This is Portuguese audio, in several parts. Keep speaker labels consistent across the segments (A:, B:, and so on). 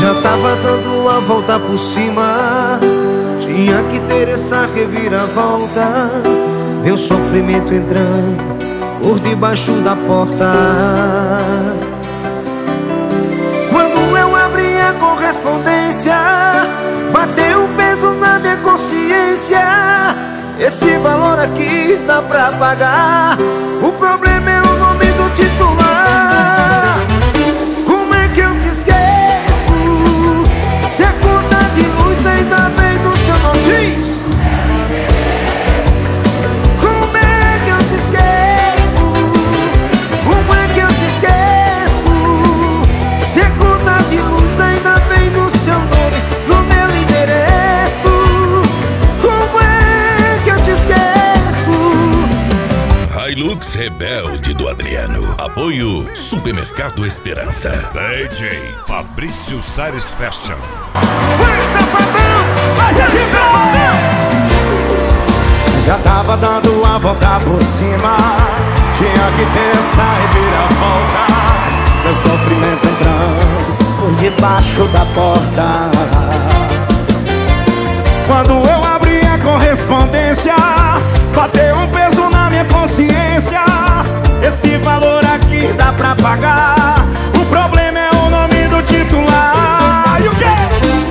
A: já tava dando a volta por cima, tinha que ter essa reviravolta. Ver o sofrimento entrando por debaixo da porta. Quando eu abri a correspondência, bateu um peso na minha consciência. Esse valor aqui dá pra pagar. O problema é o nome do titular. Como é que eu te esqueço? Se a conta de luz ainda vem no seu nome. Diz! Como é que eu te esqueço? Como é que eu te esqueço? Se a conta de luz ainda vem no seu nome, no meu endereço. Como é que eu te esqueço?
B: Hilux Rebelde do Adriano. Apoio Supermercado Esperança.
C: DJ Fabrício Sares Fashion.
A: Vai, safadão! Vai, safadão! Já tava dando a volta por cima, tinha que ter essa reviravolta. Meu sofrimento entrando por debaixo da porta. Quando eu abri a correspondência, bateu um peso na minha consciência. Esse valor aqui dá pra pagar. O problema é o nome do titular. E o quê?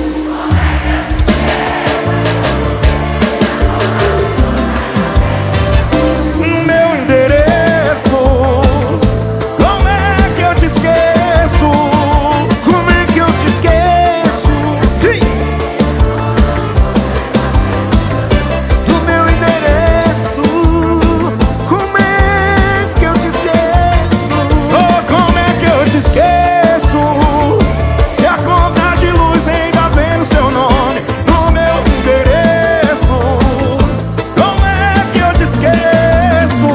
A: No meu endereço. Como é que eu te esqueço? Como é que eu te esqueço? Diz! Do meu endereço. Como é que eu te esqueço? Oh, como é que eu te esqueço? Se a conta de luz ainda vem no seu nome, no meu endereço. Como é que eu te esqueço?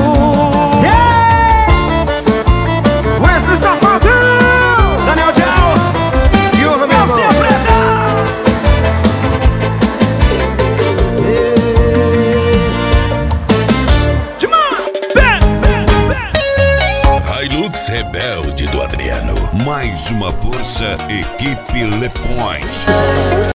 A: Wesley Safadão, Daniel Dial e o Ramiro
B: Hilux Rebelde do Adriano.
C: Mais uma força, equipe Le Point.